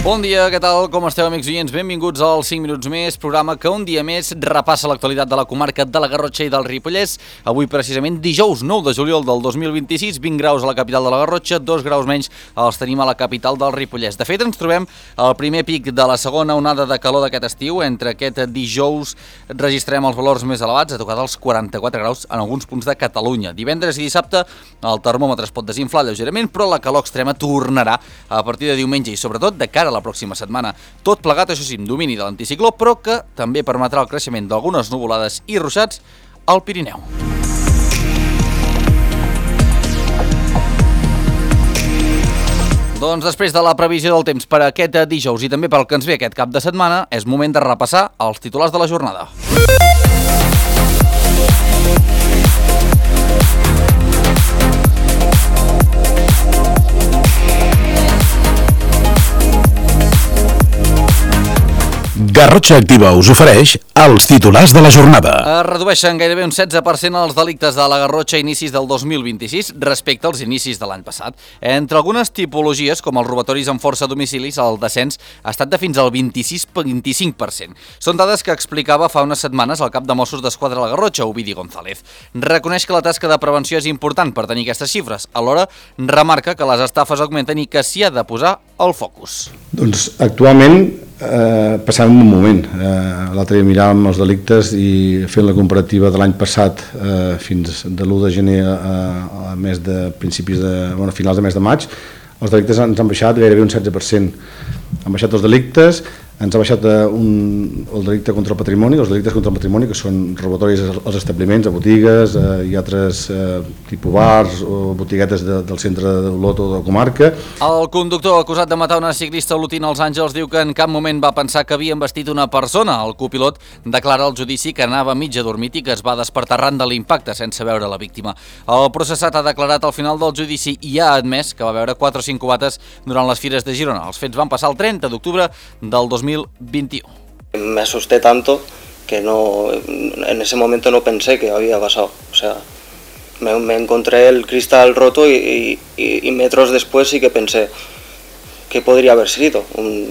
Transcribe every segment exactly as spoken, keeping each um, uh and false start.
Bon dia, què tal? Com esteu, amics oients? Benvinguts als cinc minuts més, programa que un dia més repassa l'actualitat de la comarca de la Garrotxa i del Ripollès. Avui, precisament, dijous nou de juliol del dos mil vint-i-sis, vint graus a la capital de la Garrotxa, dos graus menys els tenim a la capital del Ripollès. De fet, ens trobem al primer pic de la segona onada de calor d'aquest estiu. Entre aquest dijous registrem els valors més elevats, a tocar dels quaranta-quatre graus en alguns punts de Catalunya. Divendres i dissabte el termòmetre es pot desinflar lleugerament, però la calor extrema tornarà a partir de diumenge i, sobretot, de cara a la pròxima setmana. Tot plegat, això sí, amb domini de l'anticicló, però que també permetrà el creixement d'algunes nuvolades i ruixats al Pirineu. Doncs després de la previsió del temps per aquest dijous i també pel que ens ve aquest cap de setmana, és moment de repassar els titulars de la jornada. Garrotxa Activa us ofereix els titulars de la jornada. Es redueixen gairebé un setze per cent els delictes de la Garrotxa a inicis del dos mil vint-i-sis respecte als inicis de l'any passat. Entre algunes tipologies, com els robatoris amb força a domicilis, el descens ha estat de fins al vint-i-sis a vint-i-cinc per cent. Són dades que explicava fa unes setmanes el cap de Mossos d'Esquadra a la Garrotxa, Ovidi González. Reconeix que la tasca de prevenció és important per tenir aquestes xifres. Alhora, remarca que les estafes augmenten i que s'hi ha de posar el focus. Doncs actualment eh, passàvem un moment. Eh, L'altre dia miràvem els delictes i fent la comparativa de l'any passat eh, fins de l'u de gener a, a mes de principis de, bueno, finals de mes de maig, els delictes ens han baixat gairebé un setze per cent. Han baixat els delictes, ens ha baixat un, el delicte contra el patrimoni, els delictes contra el patrimoni, que són robatoris als establiments, a botigues eh, i altres eh, tipus bars o botiguetes de, del centre d'Olot o de la comarca. El conductor acusat de matar una ciclista olotina als Àngels diu que en cap moment va pensar que havia embestit una persona. El copilot declara al judici que anava mig adormit i que es va despertar arran de l'impacte sense veure la víctima. El processat ha declarat al final del judici i ha admès que va veure quatre o cinc cubates durant les fires de Girona. Els fets van passar el trenta d'octubre del dos mil veintiuno. Me asusté tanto que no, en ese momento no pensé que había pasado. O sea, me, me encontré el cristal roto y, y, y metros después sí que pensé que podría haber sido. Un,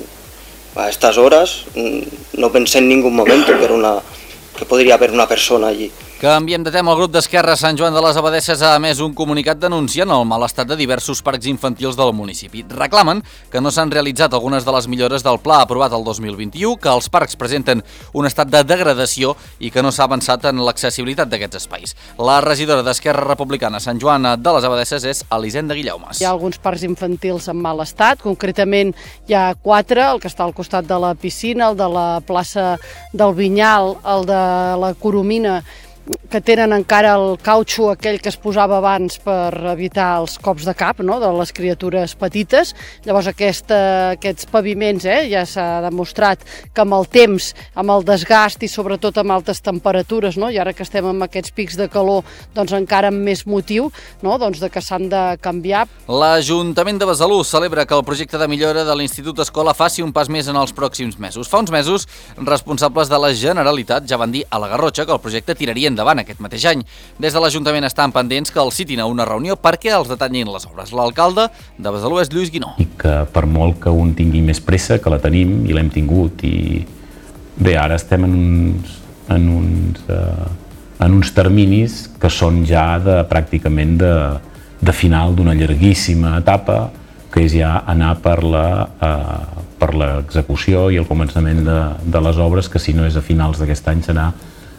a estas horas no pensé en ningún momento que, era una, que podría haber una persona allí. Canviem de tema. El grup d'Esquerra Sant Joan de les Abadesses ha emès un comunicat denunciant el mal estat de diversos parcs infantils del municipi. Reclamen que no s'han realitzat algunes de les millores del pla aprovat el dos mil vint-i-u, que els parcs presenten un estat de degradació i que no s'ha avançat en l'accessibilitat d'aquests espais. La regidora d'Esquerra Republicana Sant Joan de les Abadesses és Elisenda Guillaumes. Hi ha alguns parcs infantils en mal estat, concretament hi ha quatre, el que està al costat de la piscina, el de la plaça del Vinyal, el de la Coromina, que tenen encara el cautxo aquell que es posava abans per evitar els cops de cap, no?, de les criatures petites. Llavors aquesta, aquests paviments eh, ja s'ha demostrat que amb el temps, amb el desgast i sobretot amb altes temperatures, no?, i ara que estem amb aquests pics de calor, doncs encara amb més motiu, no?, doncs de que s'han de canviar. L'Ajuntament de Besalú celebra que el projecte de millora de l'Institut Escola faci un pas més en els pròxims mesos. Fa uns mesos, responsables de la Generalitat ja van dir a la Garrotxa que el projecte tiraria endavant aquest mateix any. Des de l'Ajuntament estan pendents que els citin a una reunió perquè els detallin les obres. L'alcalde de Besalú és Lluís Guinó. I que per molt que un tingui més pressa, que la tenim i l'hem tingut, i bé, ara estem en uns, en uns, eh, en uns terminis que són ja de, pràcticament de, de final d'una llarguíssima etapa, que és ja anar per la, eh, per l'execució i el començament de, de les obres, que si no és a finals d'aquest any serà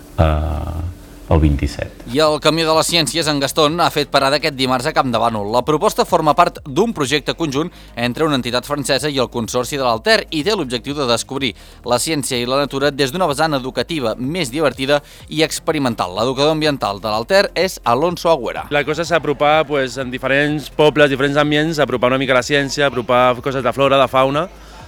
eh, el vint-i-set. I el Camió de les Ciències en Gaston ha fet parada aquest dimarts a Campdevànol. La proposta forma part d'un projecte conjunt entre una entitat francesa i el Consorci de l'Alter i té l'objectiu de descobrir la ciència i la natura des d'una vessant educativa més divertida i experimental. L'educador ambiental de l'Alter és Alonso Agüera. La cosa és apropar pues, en diferents pobles, diferents ambients, apropar una mica la ciència, apropar coses de flora, de fauna,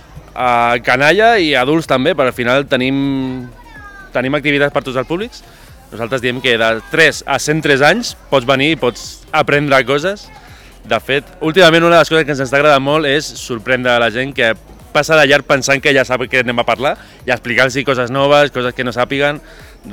a canalla i adults també, perquè al final tenim, tenim activitats per tots els públics. Nosaltres diem que de tres a cent tres anys pots venir i pots aprendre coses. De fet, últimament una de les coses que ens està agradant molt és sorprendre la gent que passa de llarg pensant que ja sap què anem a parlar i explicar-los coses noves, coses que no sàpiguen,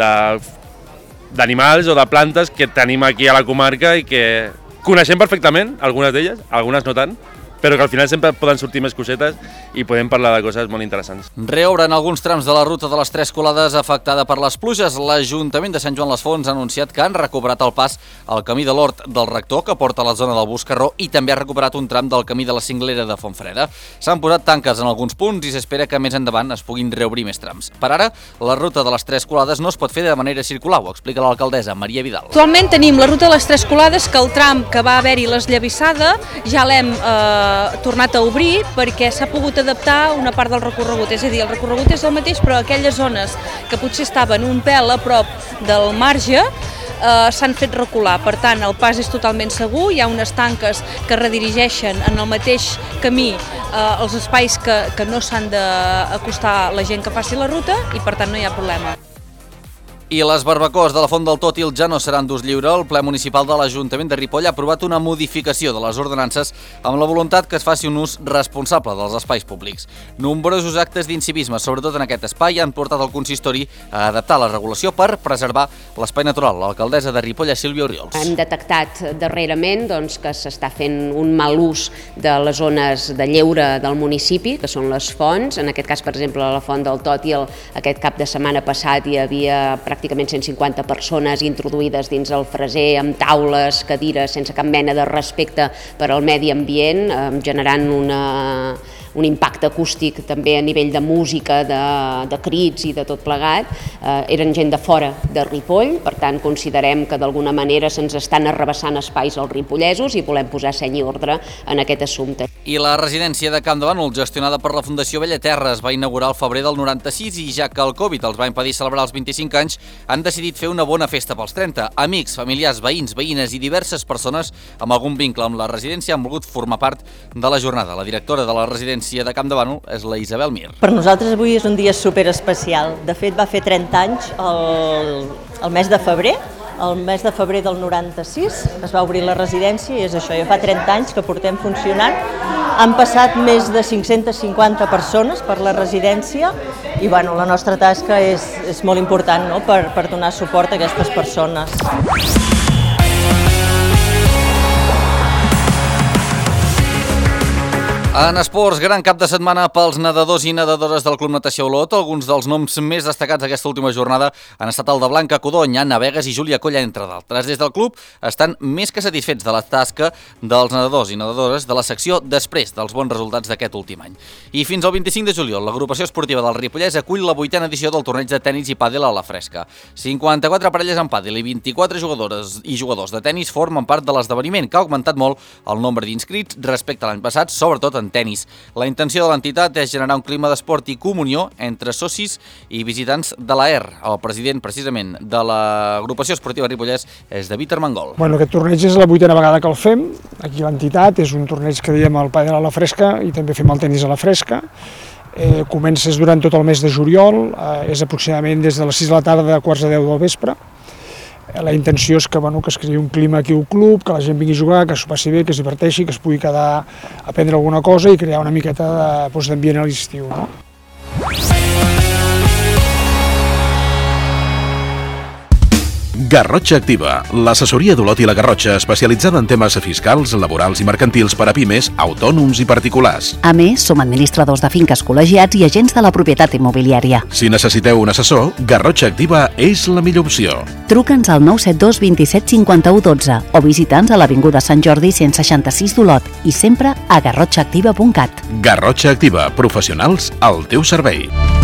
d'animals o de plantes que tenim aquí a la comarca i que coneixem perfectament, algunes d'elles, algunes no tant, però que al final sempre poden sortir més cosetes i podem parlar de coses molt interessants. Reobren alguns trams de la ruta de les Tres Colades afectada per les pluges. L'Ajuntament de Sant Joan les Fonts ha anunciat que han recuperat el pas al camí de l'Hort del Rector, que porta a la zona del Buscarró, i també ha recuperat un tram del camí de la Cinglera de Fontfreda. S'han posat tanques en alguns punts i s'espera que més endavant es puguin reobrir més trams. Per ara, la ruta de les Tres Colades no es pot fer de manera circular, ho explica l'alcaldessa Maria Vidal. Actualment tenim la ruta de les Tres Colades, que el tram que va haver-hi l'esllavissada ja l'hem eh, tornat a obrir perquè s'ha pogut adaptar una part del recorregut, és a dir, el recorregut és el mateix, però aquelles zones que potser estaven un pèl a prop del marge eh, s'han fet recular. Per tant, el pas és totalment segur, hi ha unes tanques que redirigeixen en el mateix camí eh, els espais que, que no s'han d'acostar la gent que faci la ruta i per tant no hi ha problema. I les barbacoes de la Font del Tòtil ja no seran d'ús lliure. El ple municipal de l'Ajuntament de Ripoll ha aprovat una modificació de les ordenances amb la voluntat que es faci un ús responsable dels espais públics. Nombrosos actes d'incivisme, sobretot en aquest espai, han portat el consistori a adaptar la regulació per preservar l'espai natural. L'alcaldessa de Ripoll és Sílvia Oriols. Hem detectat darrerament doncs, que s'està fent un mal ús de les zones de lleure del municipi, que són les fonts. En aquest cas, per exemple, a la Font del Tòtil, aquest cap de setmana passat hi havia pràcticament cent cinquanta persones introduïdes dins el freser amb taules, cadires, sense cap mena de respecte per al medi ambient, generant una, un impacte acústic també a nivell de música, de, de crits i de tot plegat. Eh, eren gent de fora de Ripoll, per tant considerem que d'alguna manera se'ns estan arrabassant espais als ripollesos i volem posar seny i ordre en aquest assumpte. I la residència de Camp de Bànol, gestionada per la Fundació Bellaterra, es va inaugurar al febrer del noranta-sis i ja que el Covid els va impedir celebrar els vint-i-cinc anys, han decidit fer una bona festa pels trenta. Amics, familiars, veïns, veïnes i diverses persones amb algun vincle amb la residència han volgut formar part de la jornada. La directora de la residència de Camp de Bànol és la Isabel Mir. Per nosaltres avui és un dia superespecial. De fet, va fer trenta anys el, el mes de febrer. El mes de febrer del noranta-sis es va obrir la residència i és això, ja fa trenta anys que portem funcionant. Han passat més de cinc-centes cinquanta persones per la residència i bueno, la nostra tasca és, és molt important, no? per, per donar suport a aquestes persones. En esports, gran cap de setmana pels nedadors i nedadores del Club Natació Olot. Alguns dels noms més destacats d'aquesta última jornada han estat el de Blanca Codony, Anna Vegas i Júlia Colla, entre d'altres. Des del club estan més que satisfets de la tasca dels nedadors i nedadores de la secció després dels bons resultats d'aquest últim any. I fins al vint-i-cinc de juliol, l'agrupació esportiva del Ripollès acull la vuitena edició del torneig de tenis i pàdel a la Fresca. cinquanta-quatre parelles en pàdel i vint-i-quatre jugadores i jugadors de tenis formen part de l'esdeveniment, que ha augmentat molt el nombre d'inscrits respecte a l'any passat, sobretot en tenis. La intenció de l'entitat és generar un clima d'esport i comunió entre socis i visitants de l'A E R. El president, precisament, de l'agrupació esportiva Ripollès és David Armengol. Bueno, aquest torneig és la vuitena vegada que el fem, aquí a l'entitat, és un torneig que diem el pàdel a la Fresca i també fem el tenis a la Fresca. Eh, comença durant tot el mes de juliol, eh, és aproximadament des de les sis de la tarda a quarts de deu del vespre. La intenció és que, bueno, que es creï un clima aquí al club, que la gent vingui a jugar, que s'ho passi bé, que es diverteixi, que es pugui quedar a prendre alguna cosa i crear una miqueta de, doncs, d'ambient a l'estiu, no? Garrotxa Activa, l'assessoria d'Olot i la Garrotxa especialitzada en temes fiscals, laborals i mercantils per a pimes, autònoms i particulars. A més, som administradors de finques col·legiats i agents de la propietat immobiliària. Si necessiteu un assessor, Garrotxa Activa és la millor opció. Truca'ns al nou set dos vint-i-set cinquanta-u dotze o visita'ns a l'Avinguda Sant Jordi cent seixanta-sis d'Olot i sempre a garrotxa activa punt cat. Garrotxa Activa, professionals al teu servei.